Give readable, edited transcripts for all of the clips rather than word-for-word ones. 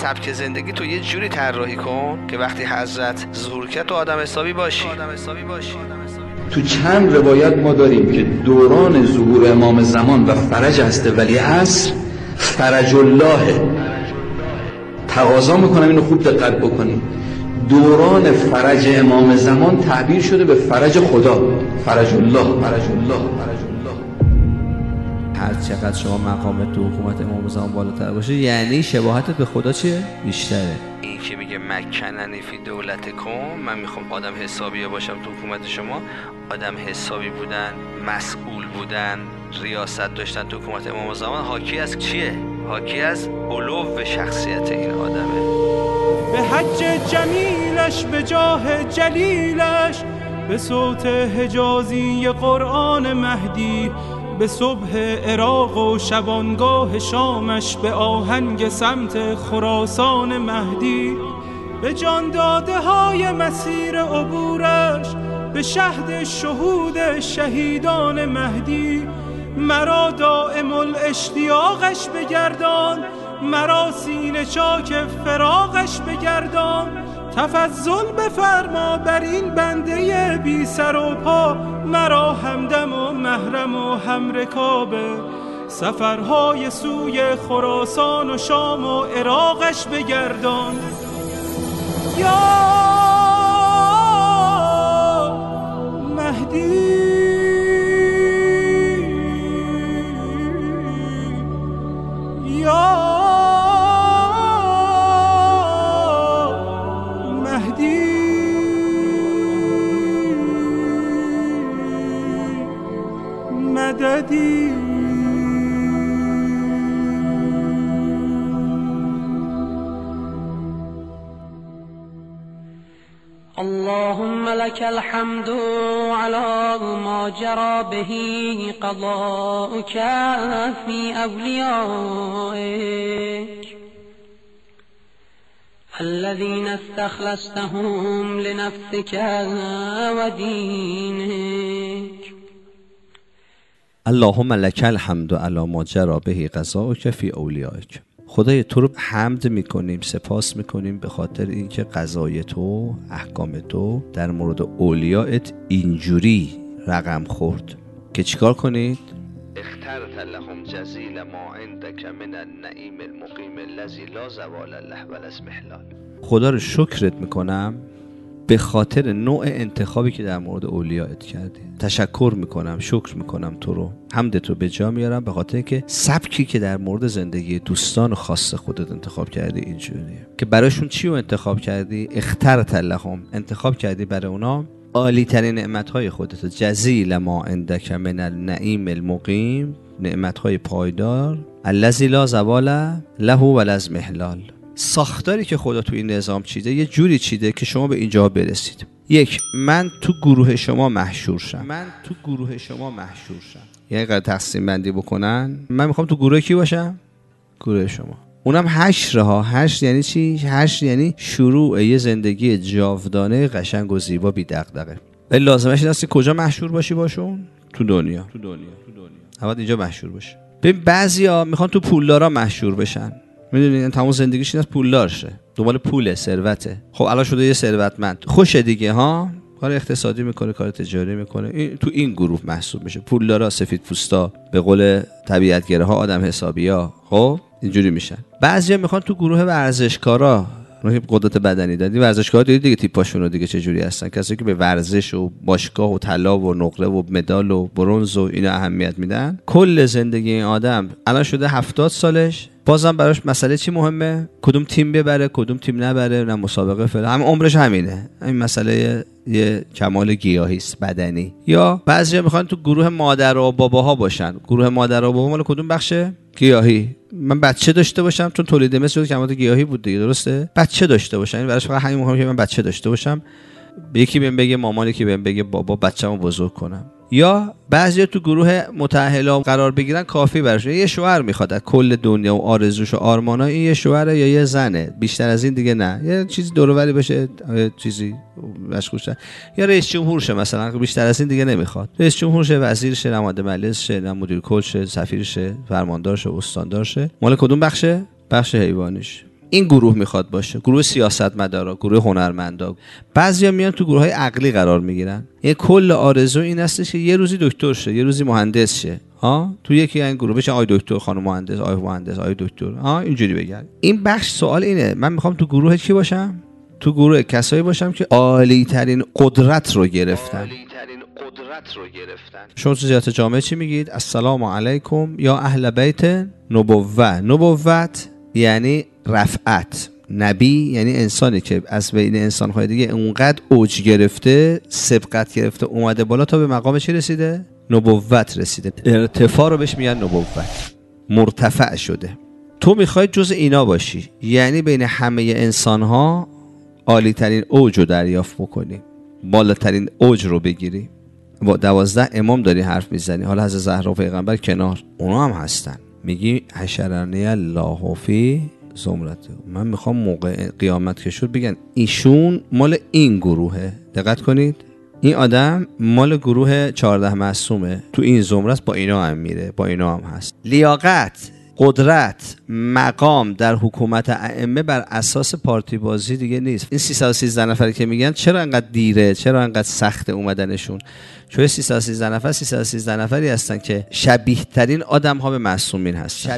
سبک زندگی تو یه جوری طراحی کن که وقتی حضرت ظهور کرد تو آدم حسابی باشی. تو چند روایت ما داریم که دوران ظهور امام زمان و فرج هست ولی عصر فرج الله. تقاضا میکنم اینو خوب دقت بکنید. دوران فرج امام زمان تعبیر شده به فرج خدا، فرج الله، فرج الله، فرج الله. هر چقدر شما مقامت تو حکومت امام زمان بالاتر باشه یعنی شباهتت به خدا چیه؟ بیشتره. این که میگه مکننی فی دولتکم، من میخوام آدم حسابی باشم تو حکومت شما، آدم حسابی بودن، مسئول بودن، ریاست داشتن تو حکومت امام زمان حاکی از چیه؟ حاکی از علو شخصیت این آدمه. به حج جمیلش به جاه جلیلش، به صوت حجازی قرآن مهدی، به صبح عراق و شبانگاه شامش، به آهنگ سمت خراسان مهدی، به جان داده های مسیر عبورش، به شهد شهود شهیدان مهدی. مرا دائم الاشتیاقش بگردان، مرا سینه چاک فراقش بگردان. تفضل بفرما بر این بنده بی سر و پا، مرا همدم و محرم و همرکابه. سفرهای سوی خراسان و شام و عراقش بگردان. یا مهدی یا مددی. اللهم لك الحمد على ما جرى به قضاؤك في أوليائك الذين استخلصتهم لنفسك ودينك. اللهم لك الحمد على ما جرى به قضاؤك في اولیائک. خدای تو رو حمد میکنیم، سپاس میکنیم به خاطر اینکه قضای تو، احکام تو در مورد اولیائت اینجوری رقم خورد که چیکار کنید؟ اخترت لهم جزیل ما عندك من النعیم المقیم الذی لا زوال له ولا اسمحلال. خدا رو شکرت میکنم به خاطر نوع انتخابی که در مورد اولیائت کردی. تشکر میکنم، شکر میکنم تو رو، حمدت رو به جا میارم به خاطر که سبکی که در مورد زندگی دوستان و خاص خودت انتخاب کردی اینجوریه که براشون چی رو انتخاب کردی؟ اخترت لهم، انتخاب کردی برای اونا عالی ترین نعمتهای خودت، جزیل ما عندک من النعیم المقیم، نعمتهای پایدار، الذی لا زوال له ولا اسمحلال. ساختاری که خدا تو این نظام چیده یه جوری چیده که شما به اینجا برسید. یک، من تو گروه شما محشور شم. یعنی قرار تقسیم بندی بکنن، من میخوام تو گروه کی باشم؟ گروه شما. اونم حشر ها. حشر یعنی چی؟ حشر یعنی شروع یه زندگی جاودانه قشنگ و زیبا بی دغدغه. لازمش این است که کجا محشور باشی باشون؟ تو دنیا. اول اینجا محشور باشی. ببین بعضیا میخوان تو پولدارا محشور بشن. میدونین تمام زندگیش این از پولدار شه، دنبال پوله، ثروته. خب الان شده یه ثروتمند، خوشه دیگه ها، کار اقتصادی میکنه، کار تجاری میکنه، تو این گروه محسوب میشه. پولدارا، سفید پوستا، به قول طبیعتگراها آدم حسابیا، خب اینجوری میشن. بعضیا میخوان تو گروه ورزشکارا، اونایی که قدرت بدنی دادی، ورزشکارا دیدی دیگه تیپاشون رو دیگه چه جوری هستن، کسایی که به ورزش و باشگاه و طلا و نقره و مدال و برنز و اینا اهمیت میدن. کل زندگی این آدم الان شده 70 سالش، بازم براش مسئله چی مهمه؟ کدوم تیم ببره، کدوم تیم نبره، نه مسابقه فلان، همین عمرش همینه. این مسئله یه کمال گیاهی است، بدنی. یا بعضیا میخوان تو گروه مادر و باباها باشن. گروه مادر و بابا مال کدوم بخشه؟ گیاهی. من بچه داشته باشم، چون تولید مثل کمال گیاهی بود دیگه، درسته؟ بچه داشته باشم، این براش فقط همین مهمه که من بچه داشته باشم. یکی بهم بگه مامان، یکی بهم بگه بابا، بچه‌مو بزرگ کنم. یا بعضیا تو گروه متأهلا قرار بگیرن، کافی براشون یه شوهر میخواد از کل دنیا و آرزوش و آرمانای یه شوهر یا یه زنه، بیشتر از این دیگه نه. یه چیزی دور و بری بشه، چیزی مشغول شه، یا رئیس جمهور شه مثلا، بیشتر از این دیگه نمیخواد. رئیس جمهور شه، وزیر شه، نماینده مجلس شه، مدیر کل شه، سفیر شه، فرماندار شه، استاندار شه. مال کدوم بخشه؟ بخش حیوانیش. این گروه میخواد باشه، گروه سیاستمدارا، گروه هنرمندا. بعضیا میان تو گروه‌های عقلی قرار میگیرن. این کل آرزو این هستش که یه روزی دکتر شه، یه روزی مهندس شه. تو یکی این گروه بشه آقای دکتر، خانم مهندس، آقای مهندس، آقای دکتر. اینجوری بگن. این بخش سوال اینه، من میخوام تو گروه کی باشم؟ تو گروه کسایی باشم که عالی ترین قدرت رو گرفتن. شما تو زیارت جامعه چی میگید؟ السلام علیکم یا اهل بیت نبوت. نبوت یعنی رفعت. نبی یعنی انسانی که از بین انسان‌های دیگه اونقدر اوج گرفته، سبقت گرفته، اومده بالا تا به مقام چی رسیده؟ نبوت رسیده. ارتفاع رو بهش میگن نبوت. مرتفع شده. تو میخوای جز اینا باشی، یعنی بین همه انسان‌ها عالی ترین اوج رو دریافت بکنی، بالاترین اوج رو بگیری. با 12 امام داری حرف میزنی، حالا حضرت زهرا پیغمبر کنار، اونا هم هستن. میگی حشرنی الله فی زمرته. من میخوام موقع قیامت که شد بگن ایشون مال این گروهه. دقت کنید، این آدم مال گروه 14 معصومه، تو این زمره با اینا هم میره، با اینا هم هست. لیاقت، قدرت، مقام در حکومت ائمه بر اساس پارتی بازی دیگه نیست. این 313 نفری که میگن چرا انقدر دیره، چرا انقدر سخت اومدنشون؟ چون 313 نفری هستن که شبیه ترین آدم ها به معصومین هستن.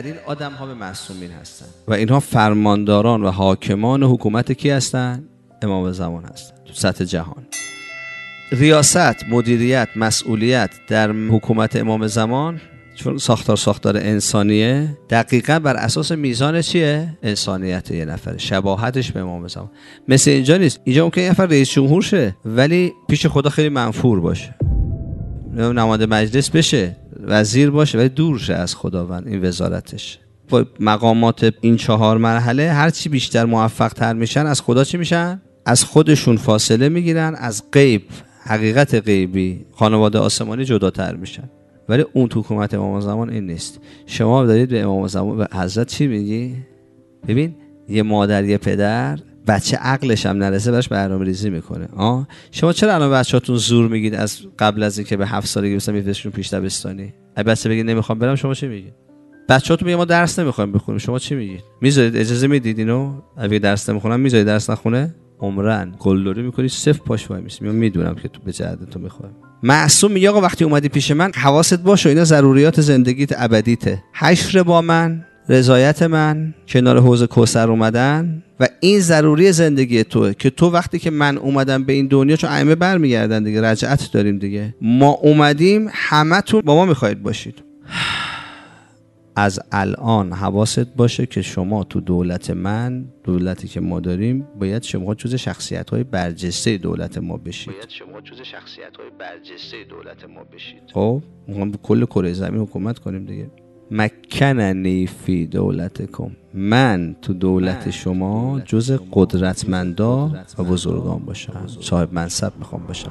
و اینها فرمانداران و حاکمان حکومت کی هستن؟ امام زمان هستن تو سطح جهان. ریاست، مدیریت، مسئولیت در حکومت امام زمان، چون ساختار انسانیه، دقیقاً بر اساس میزان چیه؟ انسانیت یه نفر، شباهتش به امام زمان. مثل اینجا نیست. اینجا ممکنه یه نفر رئیس جمهور شه ولی پیش خدا خیلی منفور باشه، نماینده مجلس بشه، وزیر باشه ولی دور شه از خداوند این وزارتش. با مقامات این 4 مرحله هر چی بیشتر موفق تر میشن، از خدا چی میشن؟ از خودشون فاصله میگیرن، از غیب، حقیقت غیبی، خانواده آسمانی جداتر میشن. ولی اون تو حکومت امام زمان این نیست. شما دارید به امام زمان، به حضرت چی میگی؟ ببین، یه مادر یه پدر بچه عقلش هم نرسه براش برنامه‌ریزی میکنه. شما چرا الان بچه‌تون زور میگید از قبل از اینکه به 7 سالگی مثلا میفرستشون پیش دبستانی؟ اگه بچه بگه نمیخوام برم، شما چی میگید؟ بچه‌تون میگه ما درس نمیخوایم بخونیم، شما چی میگید؟ میذارید اجازه میدید اینو؟ اگه درس نمیخونم میذارید درس نخونه؟ عمرن قلدری میکنی، صفر پاش وای میسی. من میدونم که تو به جهت تو میخوام. معصوم میگه آقا وقتی اومدی پیش من حواست باشه، اینا ضروریات زندگیت ابدیته. حشر با من، رضایت من، کنار حوض کوثر اومدن و این ضروری زندگی توئه که تو وقتی که من اومدم به این دنیا، چون ائمه برمیگردن دیگه، رجعت داریم دیگه، ما اومدیم همتون با ما میخواید باشید. از الان حواست باشه که شما تو دولت من، دولتی که ما داریم، باید شما جزء شخصیت‌های برجسته دولت ما بشید. خب ما کل کره زمین حکومت کنیم دیگه. مکننی فی دولتکم، من تو دولت شما جزء قدرتمندا و بزرگان باشم، صاحب منصب میخوام باشم،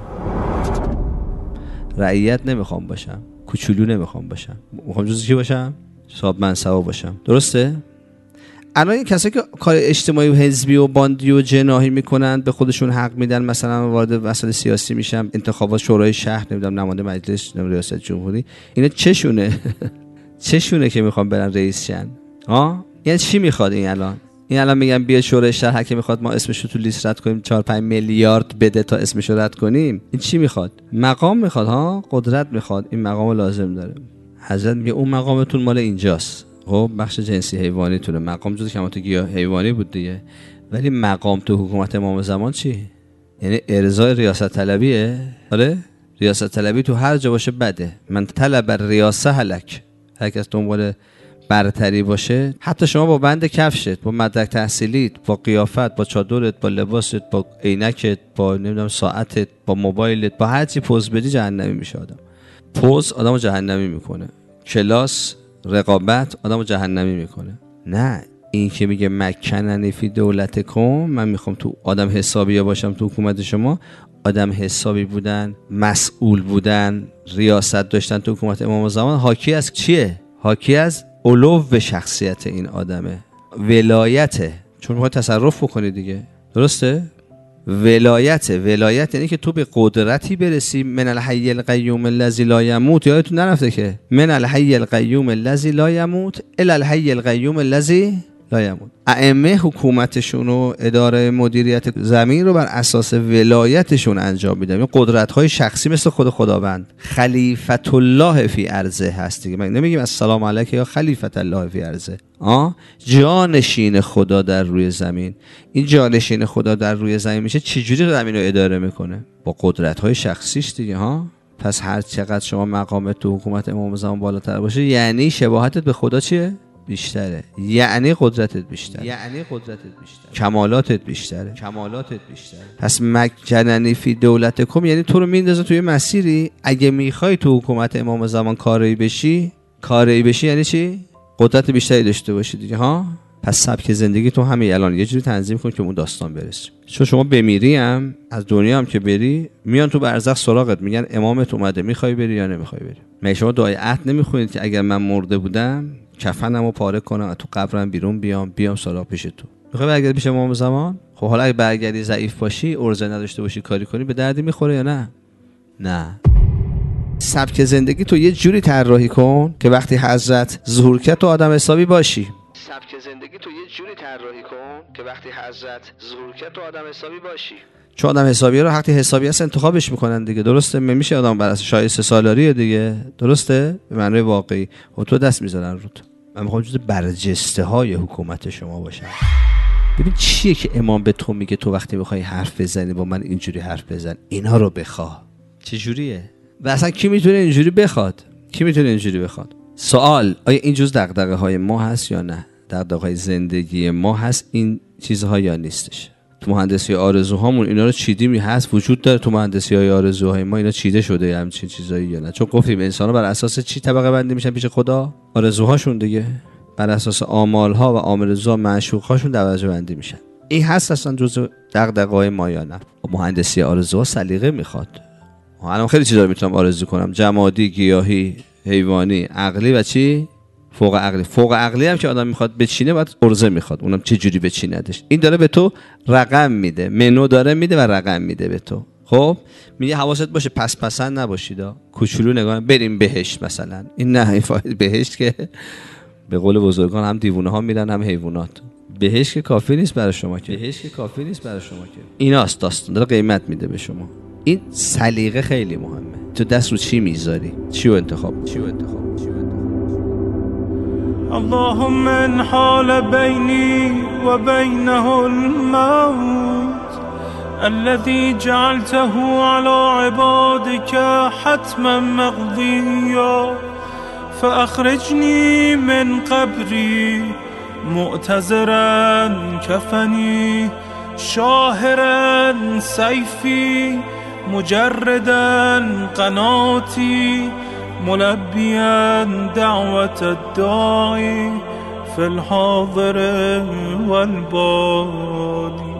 رعیت نمیخوام باشم، کوچولو نمیخوام باشم، میخوام جزء چی باشم؟ صاحب منصب باشم. درسته؟ الان این کسایی که کار اجتماعی و حزبی و باندی و جناحی میکنن، به خودشون حق میدن، مثلا وارد مسائل سیاسی میشن، انتخابات شورای شهر، نمیدونم نماینده مجلس، نمیدونم ریاست جمهوری، اینا چشونه که میخوان برن رئیس شن؟ یعنی چی میخواد این الان میگن بیا شورای شهر که میخواد ما اسمشو تو لیست رد کنیم، 4-5 میلیارد بده تا اسمشو رد کنیم. این چی میخواد؟ مقام میخواد، قدرت میخواد. این مقام لازم داره. حضرت میگه اون مقامتون مال اینجاست. خب بخش جنسی حیوانی تونه، مقام جزء کمالات گیاه حیوانی بود دیگه. ولی مقام تو حکومت امام زمان چی؟ یعنی ارضای ریاست طلبیه. آره، ریاست طلبی تو هر جا باشه بده. من طلب ریاسه هلک، هر کس دنبال برتری باشه، حتی شما با بند کفشت، با مدرک تحصیلیت، با قیافت، با چادرت، با لباست، با عینکت، با نمیدونم ساعتت، با موبایلت، با هر چی پوز بدی جهنمی میشه. پوز آدمو جهنمی میکنه، کلاس، رقابت آدمو جهنمی میکنه. نه، این که میگه مکننی فی دولتکم، من میخوام تو آدم حسابی باشم تو حکومت شما. آدم حسابی بودن، مسئول بودن، ریاست داشتن تو حکومت امام زمان حاکی از چیه؟ حاکی از علو شخصیت این آدمه، ولایته. چون میخوای تصرف بکنی دیگه. درسته؟ ولایت یعنی که تو به قدرتی برسی. من الحی القیوم الذی لا یموت، یادتون نرفته که من الحی القیوم الذی لا یموت الی الحی القیوم الذی لا یموت. ائمه حکومتشون و اداره مدیریت زمین رو بر اساس ولایتشون انجام میدن. این قدرت‌های شخصی مثل خود خداوند خلیفت الله فی ارضه هست دیگه. من نمیگیم السلام علیک یا خلیفت الله فی ارضه. جانشین خدا در روی زمین. این جانشین خدا در روی زمین میشه چجوری زمین رو اداره میکنه؟ با قدرت‌های شخصیش دیگه ها. پس هر چقدر شما مقامت تو حکومت امام زمان بالاتر باشه یعنی شباهتت به خدا چیه؟ بیشتره. یعنی قدرتت بیشتره. کمالاتت بیشتره. پس مکننی فی دولتکم یعنی تو رو میندازه توی مسیری اگه میخوای تو حکومت امام زمان کاری بشی یعنی چی؟ قدرت بیشتری داشته باشی دیگه ها. پس سبک زندگی تو همین الان یه جوری تنظیم کن که اون داستان برسیم. چون شما بمیری هم از دنیا هم که بری میان تو برزخ سراغت میگن امامت اومده، میخوای بری یا نمیخوای بری. مگه شما دعای عهد نمیخونید که اگر من مرده بودم کفنمو پاره کنم تو قبرم بیرون بیام سراغ پیش تو؟ میخوای برگردی پیش امام زمان؟ خب حالا اگه برگردی ضعیف باشی، ارزه نداشته باشی، کاری کنی، به دردی میخوره یا نه؟ سبک زندگی تو یه جوری طراحی کن که وقتی حضرت ظهور کرد تو آدم حسابی باشی. چون آدم حسابی رو وقتی حسابی هست انتخابش میکنن دیگه. درسته؟ نمیشه آدم بر اساس شایسته سالاریه دیگه. درسته؟ به معنای واقعی. و تو دست میذارن روت. من میخوام جز برجسته های حکومت شما باشم. ببین چیه که امام به تو میگه تو وقتی میخوای حرف بزنی با من اینجوری حرف بزن، اینا رو بخواه. چه جوریه؟ و اصلا کی میتونه اینجوری بخواد؟ سوال: آیا این جز دغدغه های ما هست یا نه؟ دغدغه های زندگی ما هست این چیزها یا نیستش؟ تو مهندسی آرزوهامون اینا رو چیدیم هست، وجود داره تو مهندسی های آرزوهای ما اینا چیده شده همچین چیزایی یا نه؟ چون گفتیم انسان‌ها بر اساس چی طبقه بندی میشن پیش خدا؟ آرزوهاشون دیگه. بر اساس آمال‌ها و آرزوها معشوق‌هاشون درجه بندی میشن. این هست اصلا جزء دغدغه‌های ما یا نه؟ مهندسی آرزوها سلیقه میخواد. الان خیلی چیزا رو میتونم آرزو کنم، جمادی، گیاهی، حیوانی، عقلی و چی؟ فوق عقلی. فوق عقلی هم که آدم میخواد بچینه باید ارزه میخواد، اونم چه جوری بچیندش. این داره به تو رقم میده، منو داره میده و رقم میده به تو. خب میگه حواست باشه پسند نباشید، کوچولو نگاه بریم بهشت مثلا. این نه، این فاید بهشت که به قول بزرگان هم دیوونه ها میرن هم حیوانات. بهشت که کافی نیست برای شما که. ایناست داستان داره قیمت میده به شما. این سلیقه خیلی مهمه. تو دست رو چی میذاری؟ چی رو انتخاب؟ اللهم ان حال بيني وبينه الموت الذي جعلته على عبادك حتما مقضيا فأخرجني من قبري معتذرا كفني شاهرا سيفي مجردا قناتي ملبيا دعوة الداعي في الحاضر والبادي.